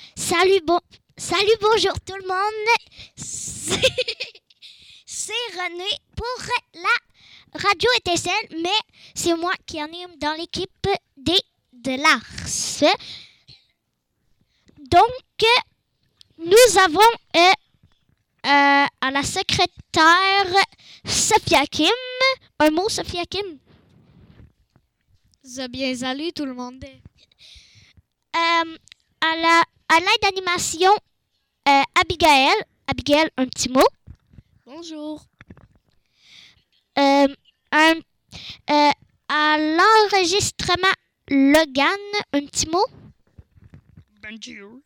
Salut, bonjour tout le monde. C'est René pour la radio étincelle, mais c'est moi qui anime dans l'équipe de l'Ars. Donc, nous avons à la secrétaire Sophia Kim. Un mot, Sophia Kim? Bien, salut tout le monde. À l'aide d'animation, Abigail. Abigail, un petit mot. Bonjour. À l'enregistrement, Logan, un petit mot. Bonjour.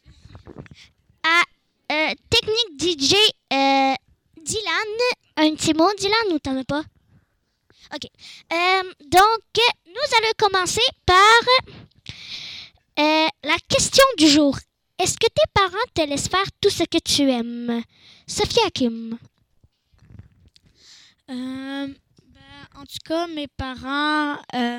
À technique DJ, Dylan, un petit mot. Dylan, ou t'en as pas? OK. Donc, nous allons commencer par la question du jour. Est-ce que tes parents te laissent faire tout ce que tu aimes? Sophia Kim. En tout cas, mes parents,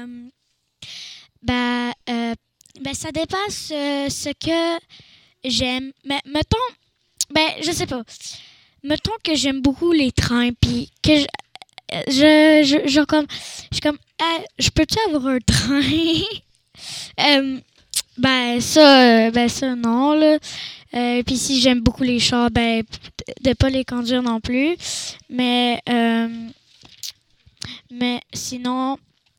ça dépasse ce que j'aime. Mais mettons, je sais pas. Mettons que j'aime beaucoup les trains, puis que je peux-tu avoir un train? Ça, non, là. Puis si j'aime beaucoup les chars, de pas les conduire non plus. Mais sinon,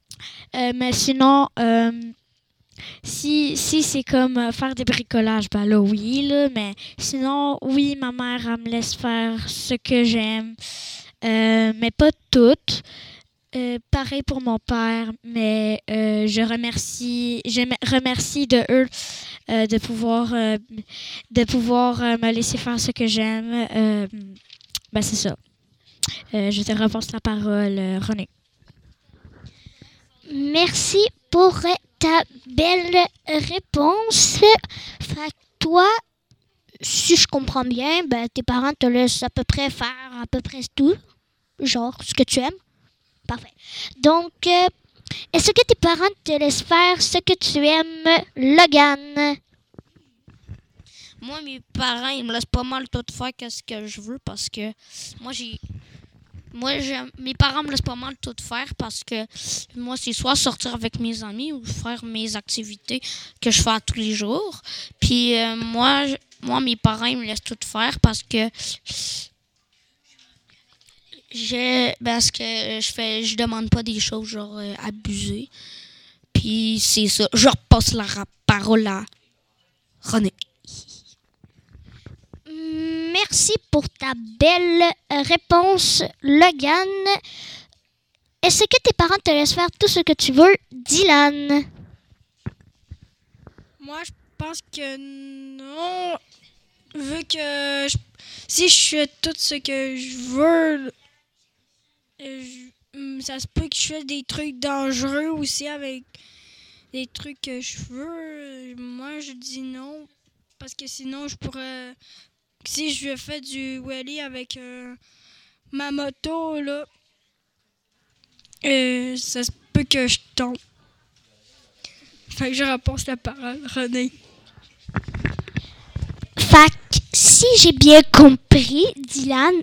si c'est comme faire des bricolages, là, oui, là. Mais sinon, oui, ma mère, elle me laisse faire ce que j'aime. Mais pas toutes. Pareil pour mon père, mais je remercie de eux de pouvoir me laisser faire ce que j'aime. C'est ça. Je te repasse la parole, René. Merci pour ta belle réponse. Fait que toi, si je comprends bien, tes parents te laissent à peu près faire à peu près tout, genre ce que tu aimes. Parfait. Donc, est-ce que tes parents te laissent faire ce que tu aimes, Logan? Moi, mes parents, ils me laissent pas mal tout faire ce que je veux parce que mes parents me laissent pas mal tout faire parce que moi, c'est soit sortir avec mes amis ou faire mes activités que je fais tous les jours. Puis moi, mes parents, ils me laissent tout faire parce que je demande pas des choses genre abusées. Puis c'est ça. Je repasse la parole à René. Merci pour ta belle réponse, Logan. Est-ce que tes parents te laissent faire tout ce que tu veux, Dylan? Moi, je pense que non. Vu que si je fais tout ce que je veux, ça se peut que je fasse des trucs dangereux aussi avec des trucs que je veux. Moi, je dis non. Parce que sinon, je pourrais... Si je fais du wheelie avec ma moto, là, ça se peut que je tombe. Fait que je repasse la parole, René. Fait que, si j'ai bien compris, Dylan,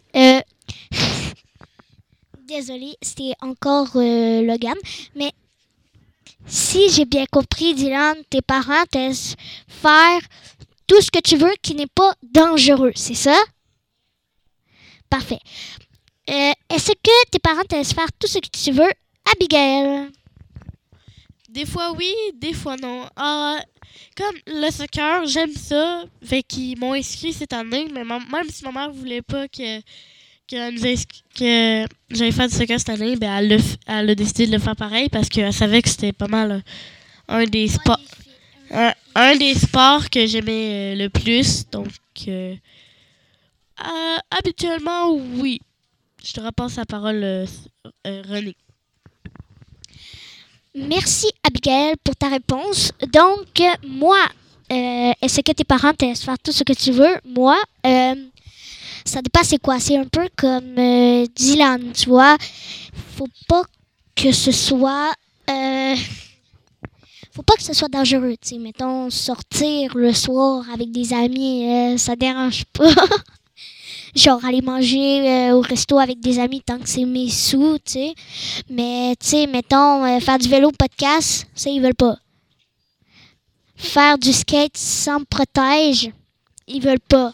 désolé, c'était encore Logan, mais si j'ai bien compris, Dylan, tes parents te laissent faire tout ce que tu veux qui n'est pas dangereux, c'est ça? Parfait. Est-ce que tes parents te laissent faire tout ce que tu veux, Abigail? Des fois oui, des fois non. Comme le soccer, j'aime ça. Fait qu'ils m'ont inscrit cette année, mais même si ma mère voulait pas que j'allais faire du soccer cette année, elle a décidé de le faire pareil parce qu'elle savait que c'était pas mal un des sports. Un des sports que j'aimais le plus. Donc, habituellement, oui. Je te repasse la parole, René. Merci, Abigail, pour ta réponse. Donc, moi, est-ce que tes parents te laissent faire tout ce que tu veux? Moi, ça dépend c'est quoi. C'est un peu comme Dylan, tu vois. Faut pas que ce soit... faut pas que ce soit dangereux, tu sais. Mettons, sortir le soir avec des amis, ça dérange pas. Genre, aller manger au resto avec des amis tant que c'est mes sous, tu sais. Mais, tu sais, mettons, faire du vélo podcast, ça, ils veulent pas. Faire du skate sans protège, ils veulent pas.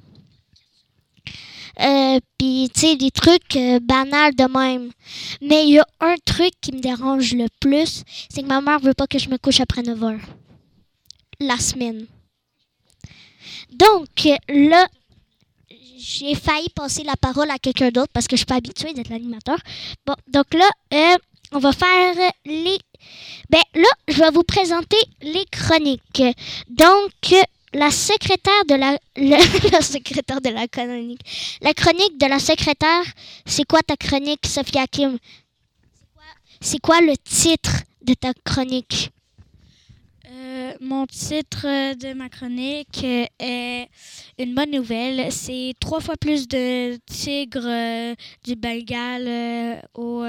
Puis, tu sais, des trucs banals de même. Mais il y a un truc qui me dérange le plus, c'est que ma mère veut pas que je me couche après 9 heures. La semaine. Donc, là, j'ai failli passer la parole à quelqu'un d'autre parce que je suis pas habituée d'être l'animateur. Bon, donc là, on va faire les... Ben là, je vais vous présenter les chroniques. Donc, la secrétaire de la... la secrétaire de la chronique. La chronique de la secrétaire, c'est quoi ta chronique, Sophie Hakim? C'est quoi le titre de ta chronique? Mon titre de ma chronique est une bonne nouvelle. C'est 3 fois plus de tigres du Bengale au...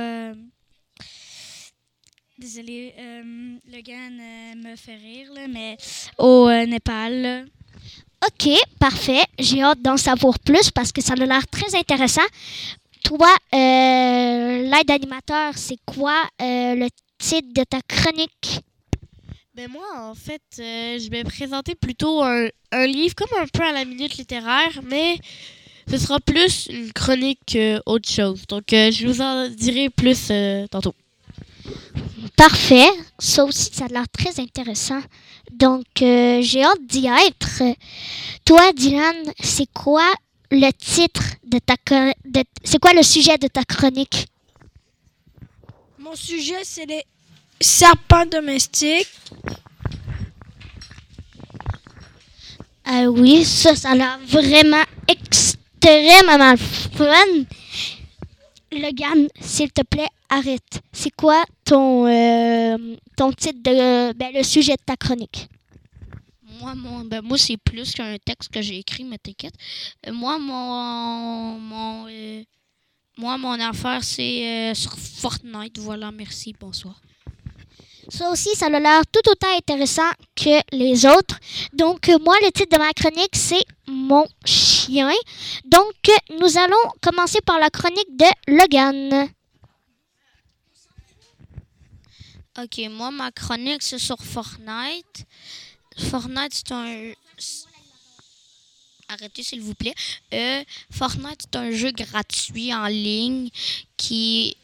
Désolée, Logan me fait rire, là, mais au Népal. Là. OK, parfait. J'ai hâte d'en savoir plus parce que ça a l'air très intéressant. Toi, l'aide animateur, c'est quoi le titre de ta chronique? Ben moi, en fait, je vais présenter plutôt un livre comme un peu à la minute littéraire, mais ce sera plus une chronique qu'autre chose. Donc, je vous en dirai plus tantôt. Parfait. Ça aussi, ça a l'air très intéressant. Donc, j'ai hâte d'y être. Toi, Dylan, c'est quoi le titre de ta c'est quoi le sujet de ta chronique? Mon sujet, c'est les serpents domestiques. Ah oui, ça a l'air vraiment extrêmement fun. Logan, s'il te plaît, arrête. C'est quoi ton titre de le sujet de ta chronique? Moi, c'est plus qu'un texte que j'ai écrit, mais t'inquiète. Moi, mon affaire, c'est sur Fortnite. Voilà, merci, bonsoir. Ça aussi, ça a l'air tout autant intéressant que les autres. Donc, moi, le titre de ma chronique, c'est Mon chien. Donc, nous allons commencer par la chronique de Logan. OK, moi, ma chronique, c'est sur Fortnite. Fortnite, c'est un... Arrêtez, s'il vous plaît. Fortnite, c'est un jeu gratuit en ligne qui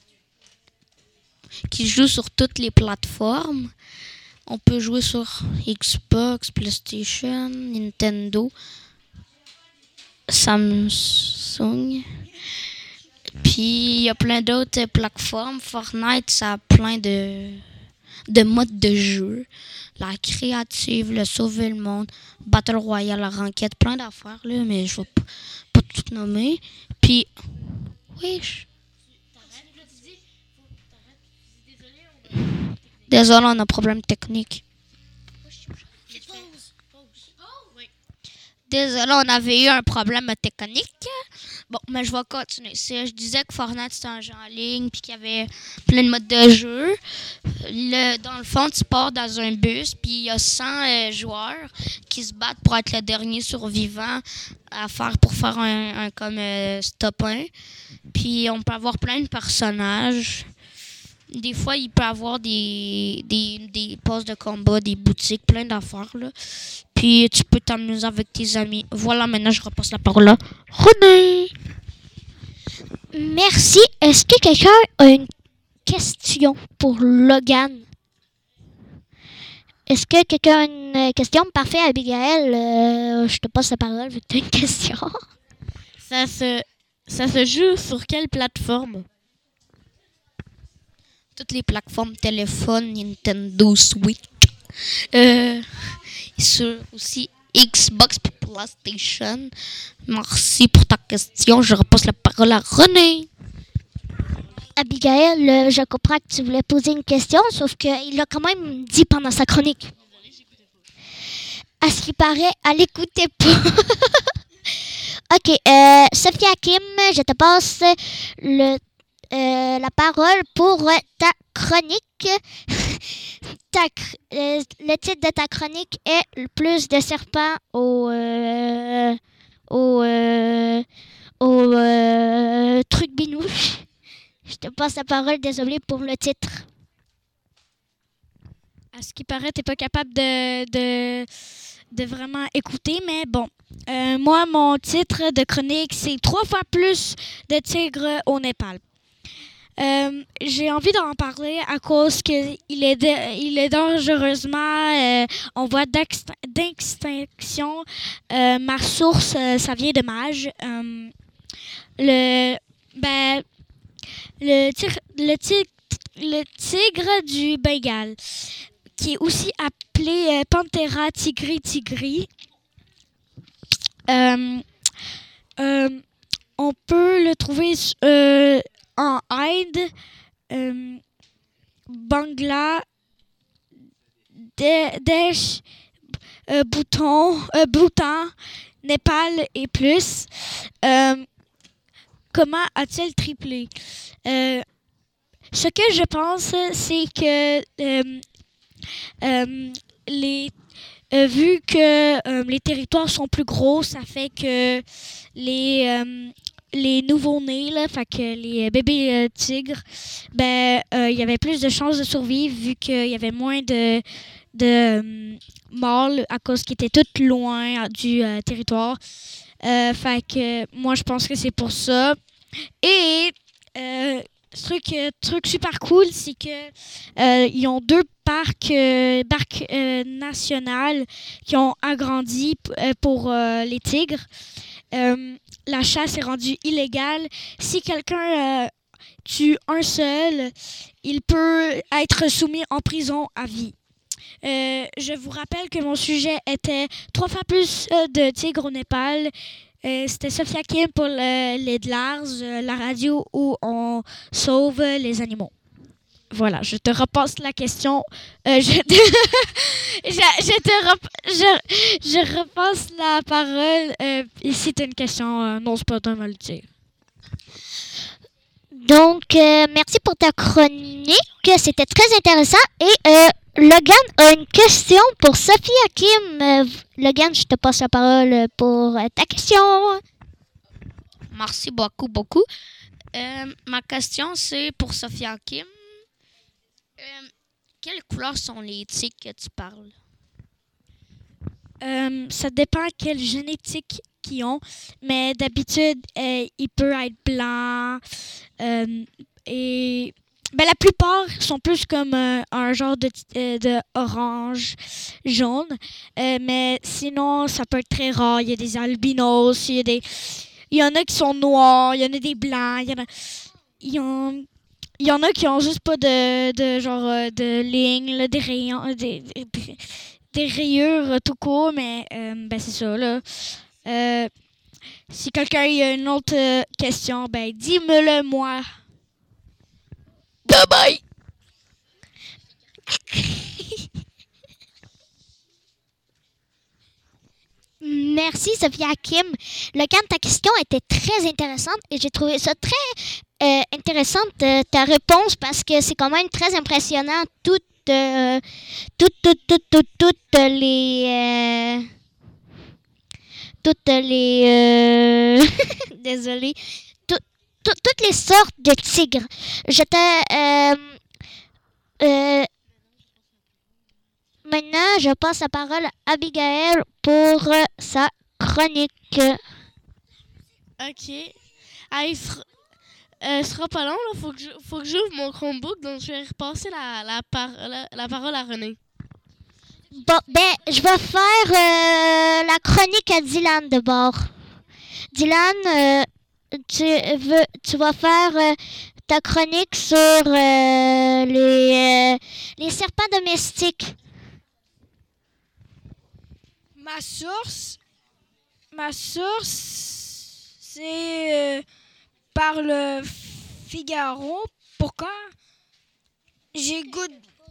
joue sur toutes les plateformes. On peut jouer sur Xbox, PlayStation, Nintendo, Samsung. Puis, il y a plein d'autres plateformes. Fortnite, ça a plein de modes de jeu. La créative, le sauver le monde, Battle Royale, la ranked, plein d'affaires, là, mais je vais pas tout nommer. Puis, oui, désolé, on a un problème technique. Désolé, on avait eu un problème technique. Bon, mais je vais continuer. Je disais que Fortnite, c'était un jeu en ligne, puis qu'il y avait plein de modes de jeu. Dans le fond, tu pars dans un bus, puis il y a 100 joueurs qui se battent pour être le dernier survivant pour faire un comme stop 1. Puis on peut avoir plein de personnages. Des fois, il peut y avoir des postes de combat, des boutiques, plein d'affaires, là. Puis tu peux t'amuser avec tes amis. Voilà, maintenant, je repasse la parole à René. Merci. Est-ce que quelqu'un a une question pour Logan? Est-ce que quelqu'un a une question? Parfait, Abigail. Je te passe la parole vu que tu as une question. Ça se joue sur quelle plateforme? Toutes les plateformes téléphone, Nintendo Switch. Sur aussi Xbox et PlayStation. Merci pour ta question. Je repasse la parole à René. Abigail, je comprends que tu voulais poser une question, sauf qu'il l'a quand même dit pendant sa chronique. À ce qui paraît, elle n'écoutait pas. OK. Sophie Hakim, je te passe la parole pour ta chronique. le titre de ta chronique est le plus de serpents au truc binouche. Je te passe la parole, désolé pour le titre. À ce qui paraît, t'es pas capable de vraiment écouter, mais bon. Moi, mon titre de chronique, c'est 3 fois plus de tigres au Népal. J'ai envie d'en parler à cause qu'il est dangereusement en voie d'extinction. Ma source, ça vient de Mage. Le tigre du Bengale, qui est aussi appelé Panthera tigri. On peut le trouver en Inde, Bangladesh, Bhoutan, Népal et plus. Comment a-t-il triplé? Ce que je pense, c'est que vu que les territoires sont plus gros, ça fait que les nouveaux-nés, là, fait que les bébés tigres, il y avait plus de chances de survivre vu qu'il y avait moins de mâles à cause qu'ils étaient tous loin du territoire. Fait que moi, je pense que c'est pour ça. Et truc super cool, c'est que ils ont 2 parcs nationaux qui ont agrandi pour les tigres. La chasse est rendue illégale. Si quelqu'un tue un seul, il peut être soumis en prison à vie. Je vous rappelle que mon sujet était 3 fois plus de tigres au Népal. C'était Sophia Kim pour les Dlars, la radio où on sauve les animaux. Voilà, je te repasse la question. Je repasse la parole. Ici, tu as une question. Non, c'est pas toi, me le dire. Donc, merci pour ta chronique. C'était très intéressant. Et Logan a une question pour Sophie Hakim. Logan, je te passe la parole pour ta question. Merci beaucoup. Ma question, c'est pour Sophie Hakim. Quelles couleurs sont les tigres que tu parles? Ça dépend quelle génétique qu'ils ont, mais d'habitude, il peut être blanc et la plupart sont plus comme un genre de orange, jaune, mais sinon, ça peut être très rare. Il y a des albinos, il y en a qui sont noirs, il y en a des blancs, il y en a qui ont juste pas de genre de lignes, là, des rayons, des rayures tout court, mais c'est ça, là. Si quelqu'un a une autre question, dis-le moi. Bye! Merci, Sophie Hakim. Logan, ta question était très intéressante et j'ai trouvé ça très intéressante ta réponse parce que c'est quand même très impressionnant toutes les désolée, toutes les sortes de tigres. Maintenant, je passe la parole à Abigail pour sa chronique. OK. Sera pas long, là. Faut que j'ouvre mon Chromebook, donc je vais repasser la parole à René. Bon, je vais faire la chronique à Dylan de bord. Dylan, tu vas faire ta chronique sur les serpents domestiques. Ma source, c'est par le Figaro. Pourquoi? J'ai goût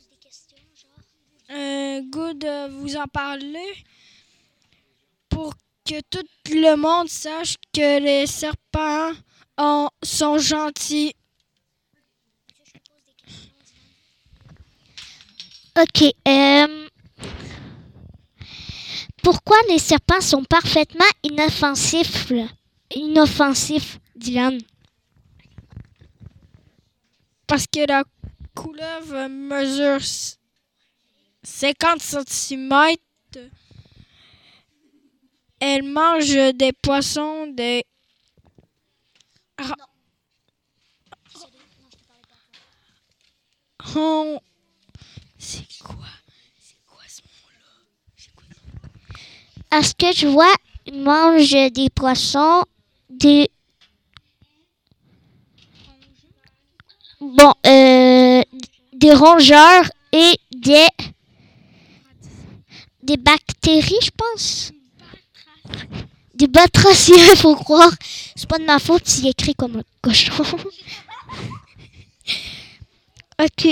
de vous en parler pour que tout le monde sache que les serpents sont gentils. OK. Pourquoi les serpents sont parfaitement inoffensifs? Inoffensifs, Dylan. Parce que la couleuvre mesure 50 centimètres. Elle mange des poissons, des... Oh, c'est quoi ce À ce que je vois, ils mangent des poissons, des... Bon, des rongeurs et des bactéries, je pense. Des batraciens, faut croire. C'est pas de ma faute s'il écrit comme un cochon. OK.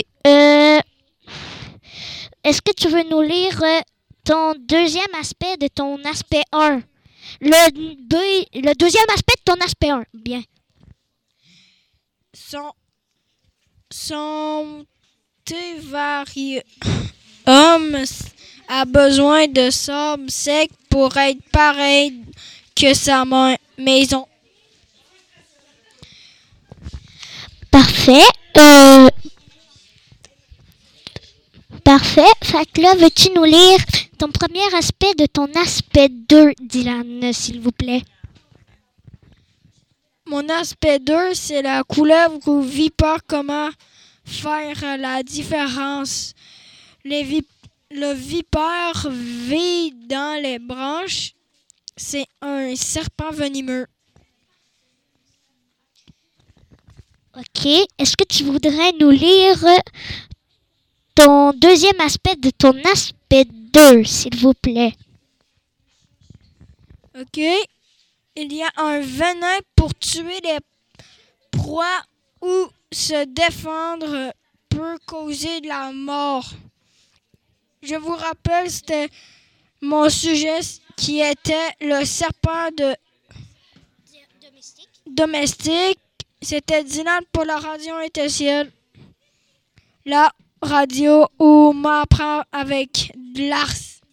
Est-ce que tu veux nous lire ton deuxième aspect de ton aspect 1? Le deuxième aspect de ton aspect 1. Bien. Son tévarium a besoin de sable sec pour être pareil que sa maison. Parfait. Parfait. Fait que là, veux-tu nous lire ton premier aspect de ton aspect 2, Dylan, s'il vous plaît? Mon aspect 2, c'est la couleuvre ou vipère. Comment faire la différence? Le vipère vit dans les branches. C'est un serpent venimeux. OK. Est-ce que tu voudrais nous lire ton deuxième aspect de ton aspect 2, s'il vous plaît? OK. Il y a un venin pour tuer les proies ou se défendre peut causer de la mort. Je vous rappelle, c'était mon sujet qui était le serpent domestique. C'était Dylan pour la radio Interciel. La radio où m'apprend avec de l'ars.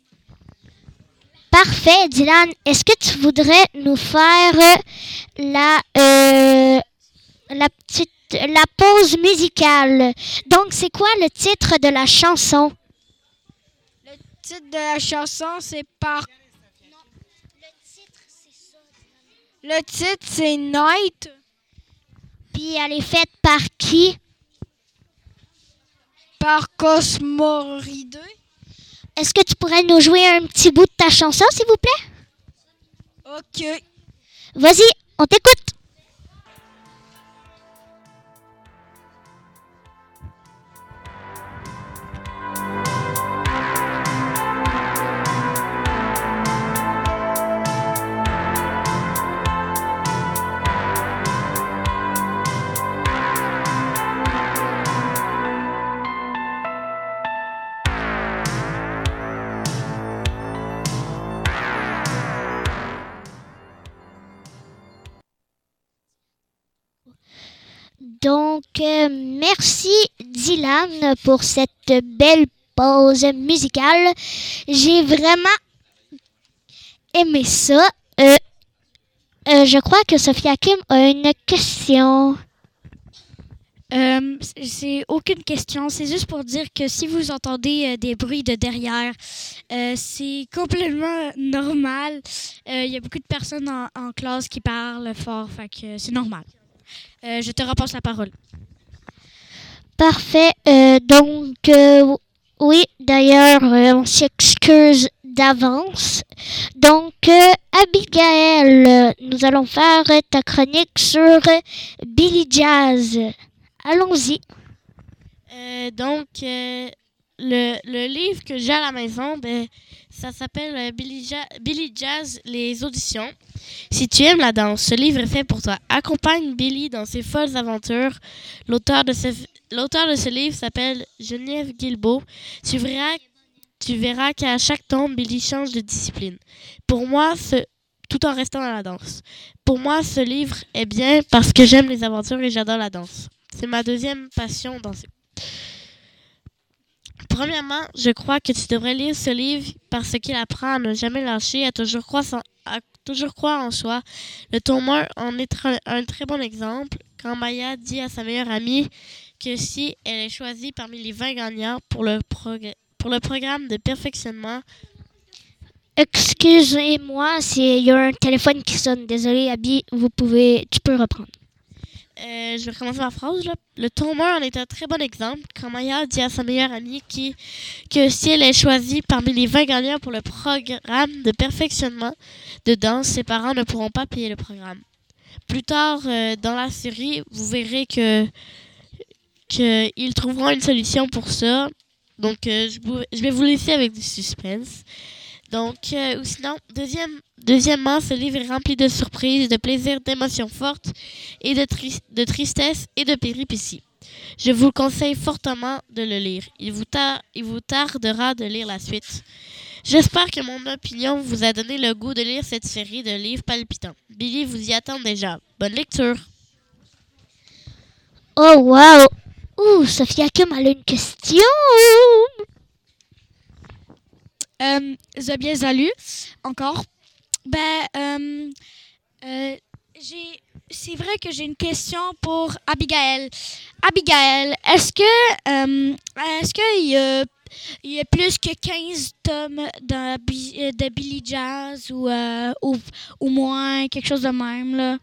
Parfait, Dylan. Est-ce que tu voudrais nous faire la pause musicale? Donc, c'est quoi le titre de la chanson? Le titre de la chanson, c'est par... Non, le titre, c'est ça. Le titre, c'est Night. Puis, elle est faite par qui? Par Cosmorideux. Est-ce que tu pourrais nous jouer un petit bout de ta chanson, s'il vous plaît? OK. Vas-y, on t'écoute. Donc, merci Dylan pour cette belle pause musicale. J'ai vraiment aimé ça. Je crois que Sophie Hakim a une question. C'est aucune question. C'est juste pour dire que si vous entendez des bruits de derrière, c'est complètement normal. Il y a beaucoup de personnes en classe qui parlent fort, fait que c'est normal. Je te repasse la parole. Parfait. Donc, oui, d'ailleurs, on s'excuse d'avance. Donc, Abigail, nous allons faire ta chronique sur Billy Jazz. Allons-y. Le livre que j'ai à la maison, ça s'appelle Billy Jazz, les auditions. Si tu aimes la danse, ce livre est fait pour toi. Accompagne Billy dans ses folles aventures. L'auteur de ce livre s'appelle Geneviève Guilbeault. Tu verras qu'à chaque tombe, Billy change de discipline. Pour moi, tout en restant dans la danse. Pour moi, ce livre est bien parce que j'aime les aventures et j'adore la danse. C'est ma deuxième passion, danser. Premièrement, je crois que tu devrais lire ce livre parce qu'il apprend à ne jamais lâcher, à toujours croire en soi. Le tome 1 en est un très bon exemple quand Maya dit à sa meilleure amie que si elle est choisie parmi les 20 gagnants pour le programme de perfectionnement. Excusez-moi, il y a un téléphone qui sonne. Désolé, Abby, tu peux reprendre. Je vais recommencer ma phrase. Là. Le tome 1 en est un très bon exemple quand Maya dit à sa meilleure amie que si elle est choisie parmi les 20 gagnants pour le programme de perfectionnement de danse, ses parents ne pourront pas payer le programme. Plus tard dans la série, vous verrez qu'ils trouveront une solution pour ça. Donc, je vais vous laisser avec du suspense. Donc, ou sinon, deuxièmement, ce livre est rempli de surprises, de plaisirs, d'émotions fortes et de tristesse et de péripéties. Je vous le conseille fortement de le lire. Il vous tardera de lire la suite. J'espère que mon opinion vous a donné le goût de lire cette série de livres palpitants. Billy vous y attend déjà. Bonne lecture! Oh, wow! Ouh, Sophia Kim a une question! Bien salut, encore. C'est vrai que j'ai une question pour Abigail. Abigail, est-ce qu'il y a plus que 15 tomes de Billy Jazz ou moins, quelque chose de même, là?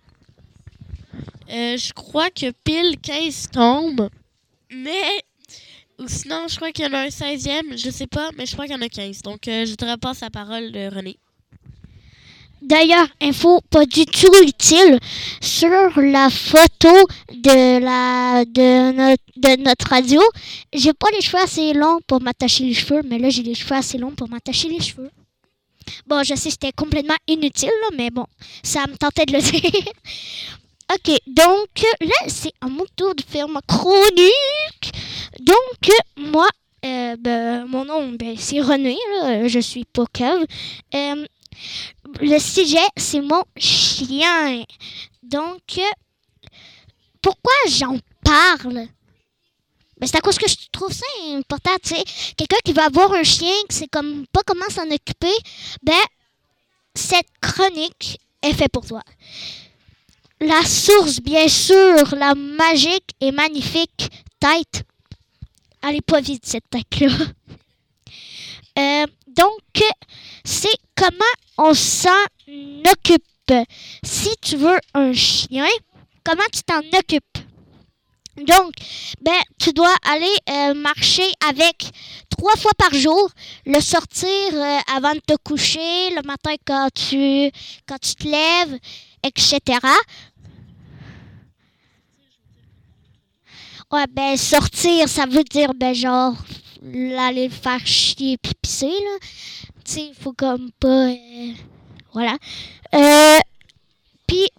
Je crois que pile 15 tombes, mais ou sinon, je crois qu'il y en a un 16e, je sais pas, mais je crois qu'il y en a 15. Donc, je te repasse la parole de René. D'ailleurs, info pas du tout utile, sur la photo de notre radio, j'ai pas les cheveux assez longs pour m'attacher les cheveux, mais là, j'ai les cheveux assez longs pour m'attacher les cheveux. Bon, je sais, c'était complètement inutile, là, mais bon, ça me tentait de le dire. OK, donc là, c'est à mon tour de faire ma chronique. Donc, moi, mon nom, c'est René, là, je suis pas Kev. Le sujet, c'est mon chien. Donc, pourquoi j'en parle? C'est à cause que je trouve ça important, tu sais. Quelqu'un qui va avoir un chien, qui sait comme pas comment s'en occuper, cette chronique est faite pour toi. La source, bien sûr, la magique et magnifique tête. Elle n'est pas vide, cette tête-là. Donc, c'est comment on s'en occupe. Si tu veux un chien, comment tu t'en occupes? Donc, tu dois aller marcher avec 3 fois par jour, le sortir avant de te coucher, le matin quand tu te lèves, etc. Ouais, sortir, ça veut dire, genre, aller le faire chier puis pisser, là. Tu sais, il faut comme pas... voilà. Puis,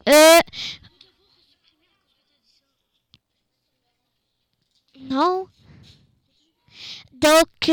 non. Donc,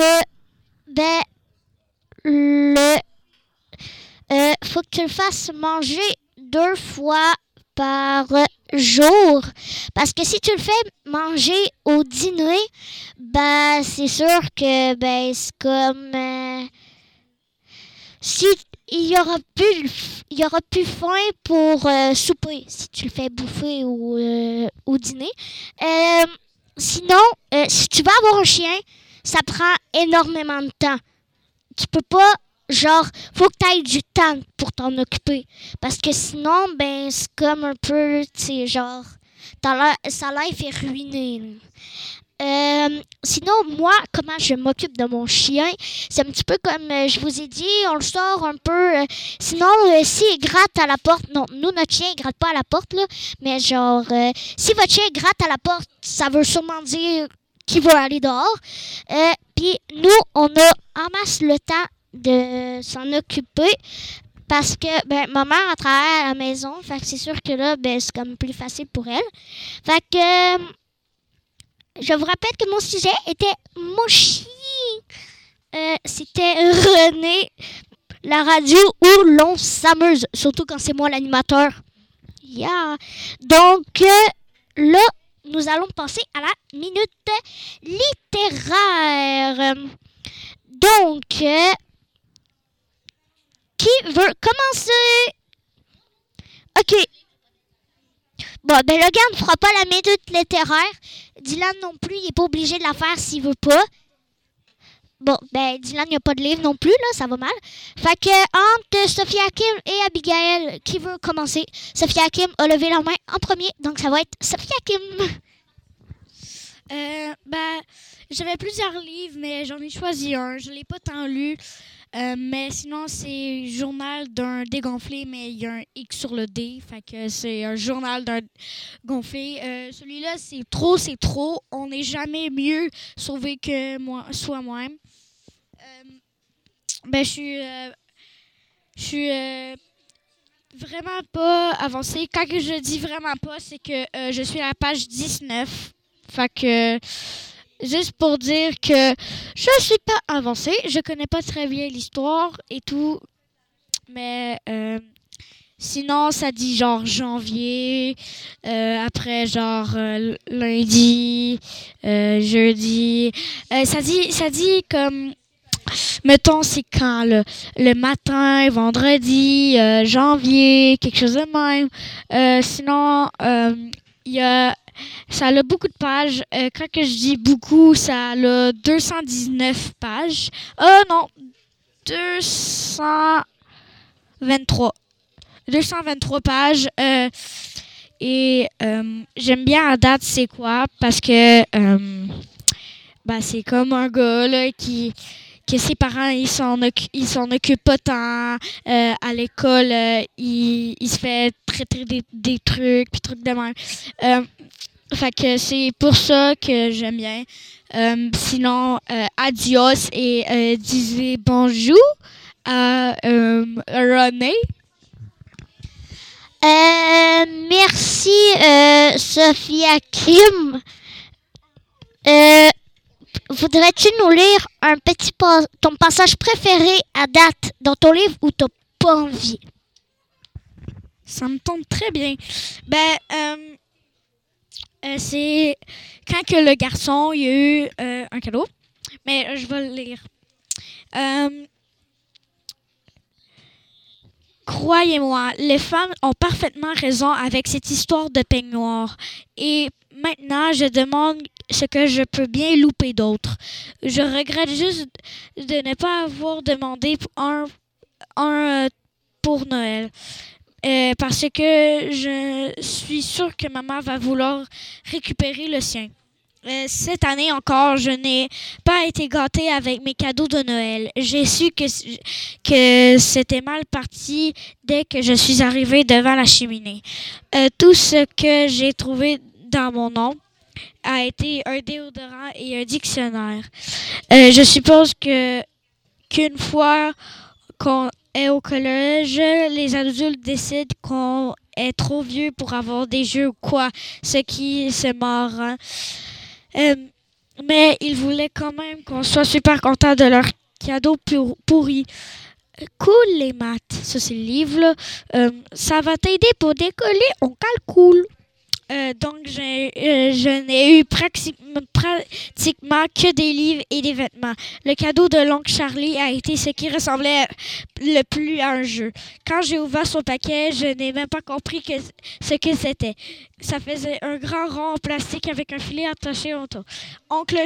faut que tu le fasses manger 2 fois par jour. Parce que si tu le fais manger au dîner, c'est sûr que c'est comme si il y aura plus faim pour souper si tu le fais bouffer au dîner. Sinon, si tu veux avoir un chien, ça prend énormément de temps. Tu peux pas, genre, faut que tu aies du temps pour t'en occuper. Parce que sinon, c'est comme un peu, tu sais, genre, sa life est ruinée. Sinon, moi, comment je m'occupe de mon chien, c'est un petit peu comme je vous ai dit, on le sort un peu. Sinon, s'il gratte à la porte, non, nous, notre chien, il gratte pas à la porte, là, mais genre, si votre chien gratte à la porte, ça veut sûrement dire qu'il va aller dehors. Puis, nous, on a en masse le temps de s'en occuper. Parce que ma mère elle travaille à la maison, fait que c'est sûr que là, c'est comme plus facile pour elle. Fait que je vous rappelle que mon sujet était mon chien. C'était René, la radio où l'on s'amuse, surtout quand c'est moi l'animateur. Yeah. Donc là, nous allons passer à la minute littéraire. Donc, qui veut commencer? OK. Bon, ben Logan ne fera pas la minute littéraire. Dylan non plus, il n'est pas obligé de la faire s'il veut pas. Bon, ben Dylan, il n'y a pas de livre non plus, là, ça va mal. Fait que entre Sophie Hakim et Abigail, qui veut commencer? Sophie Hakim a levé la main en premier, donc ça va être Sophie Hakim. J'avais plusieurs livres, mais j'en ai choisi un. Je ne l'ai pas tant lu. Mais sinon, c'est Journal d'un dégonflé, mais il y a un X sur le D. Fait que c'est un journal d'un gonflé. Celui-là, c'est trop. On n'est jamais mieux sauvé que soi-même. Je suis vraiment pas avancée. Quand que je dis vraiment pas, c'est que je suis à la page 19. Fait que, juste pour dire que je suis pas avancée, je connais pas très bien l'histoire et tout, mais sinon, ça dit genre janvier, après genre lundi, jeudi, ça dit comme, mettons, c'est quand le matin, vendredi, janvier, quelque chose de même. Sinon, il y a... Ça a beaucoup de pages. Quand que je dis beaucoup, ça a 219 pages. Non, 223. 223 pages. Et j'aime bien à date, c'est quoi? Parce que c'est comme un gars là, que ses parents, ils s'en occupent pas tant. À l'école, il se fait traiter des trucs, puis trucs de même. Fait que c'est pour ça que j'aime bien. Sinon, adios et disez bonjour à René. Merci, Sophie Hakim. Voudrais-tu nous lire ton passage préféré à date dans ton livre ou t'as pas envie? Ça me tombe très bien. C'est quand que le garçon il a eu un cadeau. Mais je vais le lire. Croyez-moi, les femmes ont parfaitement raison avec cette histoire de peignoir. Et maintenant, je demande ce que je peux bien louper d'autre. Je regrette juste de ne pas avoir demandé un pour Noël. Parce que je suis sûre que maman va vouloir récupérer le sien. Cette année encore, je n'ai pas été gâtée avec mes cadeaux de Noël. J'ai su que c'était mal parti dès que je suis arrivée devant la cheminée. Tout ce que j'ai trouvé dans mon nom a été un déodorant et un dictionnaire. Je suppose qu'une fois qu'on est au collège, les adultes décident qu'on est trop vieux pour avoir des jeux ou quoi, ce qui c'est marrant. Mais ils voulaient quand même qu'on soit super content de leur cadeau pourri. Cool les maths, ça c'est le livre là. Ça va t'aider pour décoller, on calcule. Donc, je n'ai eu pratiquement que des livres et des vêtements. Le cadeau de l'oncle Charlie a été ce qui ressemblait le plus à un jeu. Quand j'ai ouvert son paquet, je n'ai même pas compris ce que c'était. Ça faisait un grand rond en plastique avec un filet attaché autour. Oncle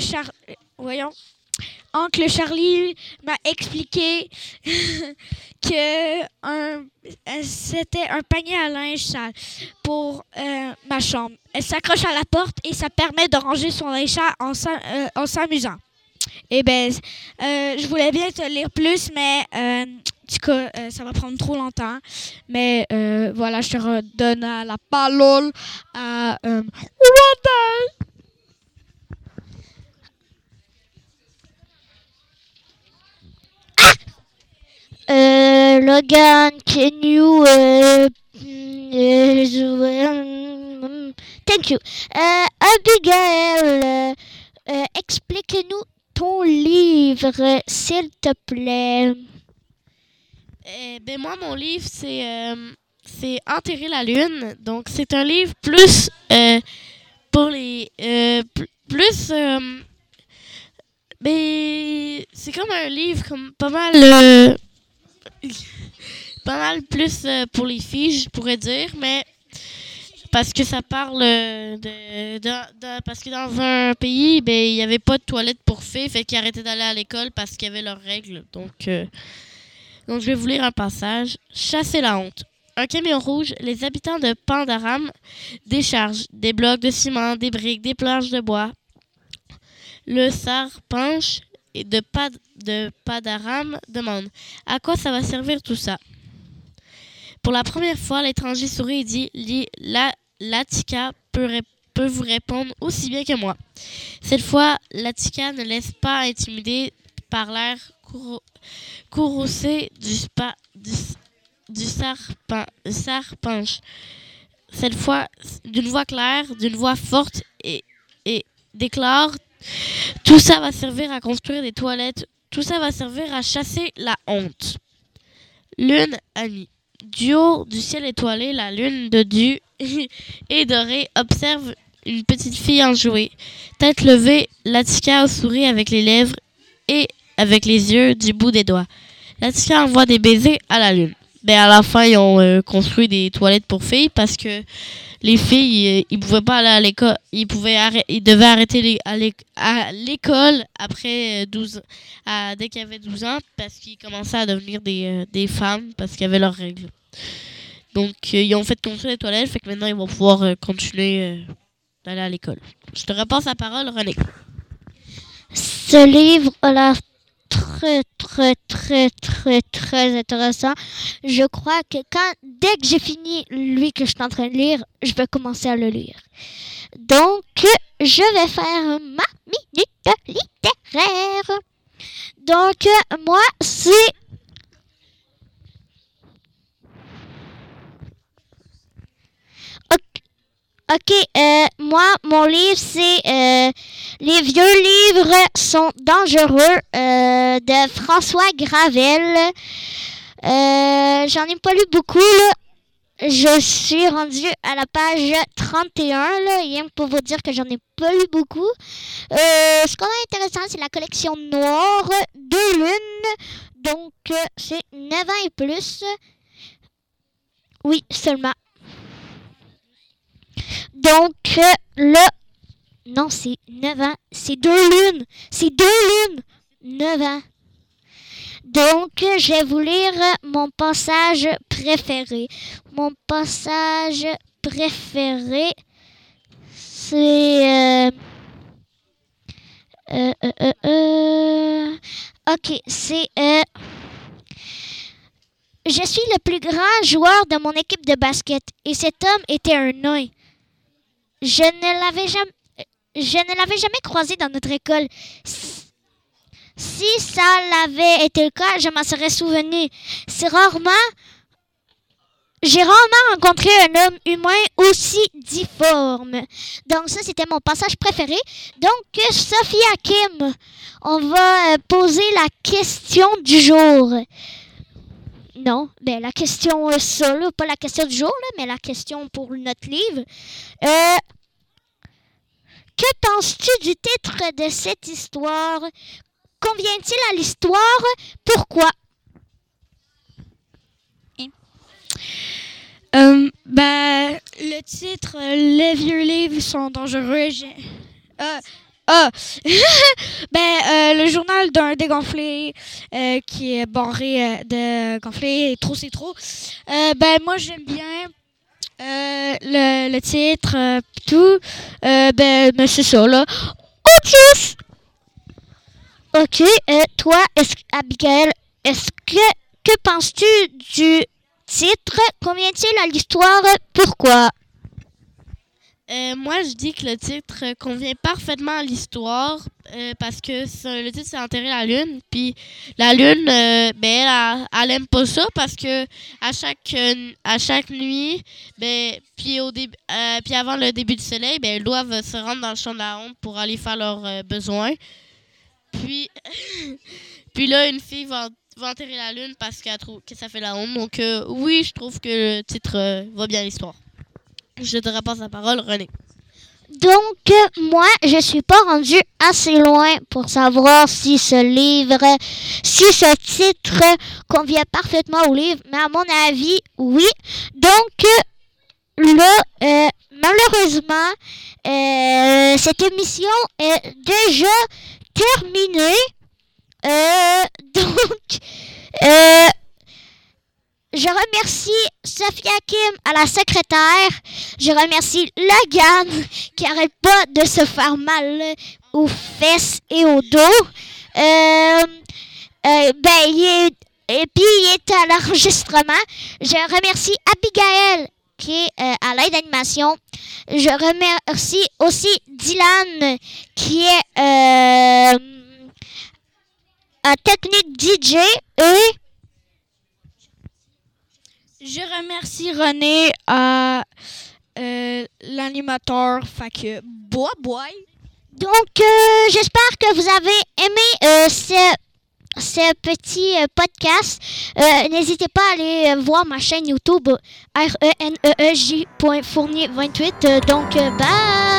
Charlie m'a expliqué que c'était un panier à linge sale pour ma chambre. Elle s'accroche à la porte et ça permet de ranger son linge sale en s'amusant. Eh bien, je voulais bien te lire plus, mais en tout cas, ça va prendre trop longtemps. Mais voilà, je te redonne la parole à Randall. Logan, can you thank you. Abigail, explique-nous ton livre, s'il te plaît. Moi, mon livre, c'est Enterrer la lune. Donc, c'est un livre plus pour les plus mais c'est comme un livre comme pas mal plus pour les filles, je pourrais dire, mais parce que ça parle parce que dans un pays, ben il y avait pas de toilette pour filles, fait qu'ils arrêtaient d'aller à l'école parce qu'il y avait leurs règles. Donc je vais vous lire un passage. Chasser la honte. Un camion rouge, les habitants de Pandaram déchargent des blocs de ciment, des briques, des planches de bois. Le sarpanch de Pandaram demande « À quoi ça va servir tout ça ?» Pour la première fois, l'étranger sourit et dit « Latika peut vous répondre aussi bien que moi. » Cette fois, Latika ne laisse pas intimider par l'air courroucé du sarpanch. Cette fois, d'une voix claire, d'une voix forte et déclare « Tout ça va servir à construire des toilettes. Tout ça va servir à chasser la honte. » Lune a nuit. Du haut du ciel étoilé, la lune de Dieu et dorée observe une petite fille enjouée. Tête levée, Latika sourit avec les lèvres et avec les yeux du bout des doigts. Latika envoie des baisers à la lune. Ben à la fin, ils ont construit des toilettes pour filles parce que les filles, ils pouvaient pas aller à l'école. Ils devaient arrêter à l'école après 12 dès qu'ils avaient 12 ans parce qu'ils commençaient à devenir des femmes parce qu'il y avait leurs règles. Donc, ils ont fait construire des toilettes, fait que maintenant, ils vont pouvoir continuer d'aller à l'école. Je te repasse la parole, René. Ce livre a l'air très intéressant. Je crois que dès que j'ai fini lui que je suis en train de lire, je vais commencer à le lire. Donc, je vais faire ma minute littéraire. Donc, moi, c'est... OK, moi, mon livre, c'est Les vieux livres sont dangereux de François Gravel. J'en ai pas lu beaucoup, là. Je suis rendue à la page 31, là, rien que pour vous dire que j'en ai pas lu beaucoup. Ce qu'on a intéressant, c'est la collection noire de Lune. Donc, c'est 9 ans et plus. Oui, seulement. Donc, là, non, c'est 9 ans. C'est 2 lunes. C'est 2 lunes. 9 ans. Donc, je vais vous lire mon passage préféré. Mon passage préféré, c'est... OK, c'est... Je suis le plus grand joueur de mon équipe de basket et cet homme était un nain. Je ne l'avais jamais croisé dans notre école. Si ça l'avait été le cas, je m'en serais souvenu. J'ai rarement rencontré un homme humain aussi difforme. Donc ça, c'était mon passage préféré. Donc, Sophie Hakim, on va poser la question du jour. Non, ben la question ça, là, pas la question du jour, là, mais la question pour notre livre. Que penses-tu du titre de cette histoire? Convient-il à l'histoire? Pourquoi? Le titre, Les vieux livres sont dangereux. Le journal d'un dégonflé qui est barré de gonfler et trop c'est trop. Moi j'aime bien le titre tout. Mais c'est ça là. Oh tchuss! OK, toi, Abigail, que penses-tu du titre? Convient-il à l'histoire? Pourquoi? Moi, je dis que le titre convient parfaitement à l'histoire parce que le titre, c'est Enterrer la Lune. Puis la Lune, elle aime pas ça parce que à chaque nuit, puis avant le début du soleil, elles doivent se rendre dans le champ de la honte pour aller faire leurs besoins. Puis là, une fille va enterrer la Lune parce qu'elle trouve que ça fait la honte. Donc oui, je trouve que le titre va bien à l'histoire. Je te repasse la parole, René. Donc, moi, je suis pas rendue assez loin pour savoir si ce titre convient parfaitement au livre, mais à mon avis, oui. Donc, là, malheureusement, cette émission est déjà terminée. Donc, je remercie Sophia Kim à la secrétaire. Je remercie Logan qui arrête pas de se faire mal aux fesses et au dos. Il est à l'enregistrement. Je remercie Abigail qui est à l'aide d'animation. Je remercie aussi Dylan qui est technique DJ et Je remercie René à l'animateur. Fait que, bois. donc j'espère que vous avez aimé ce petit podcast. N'hésitez pas à aller voir ma chaîne YouTube RENEEJ.Fournier28. Donc bye.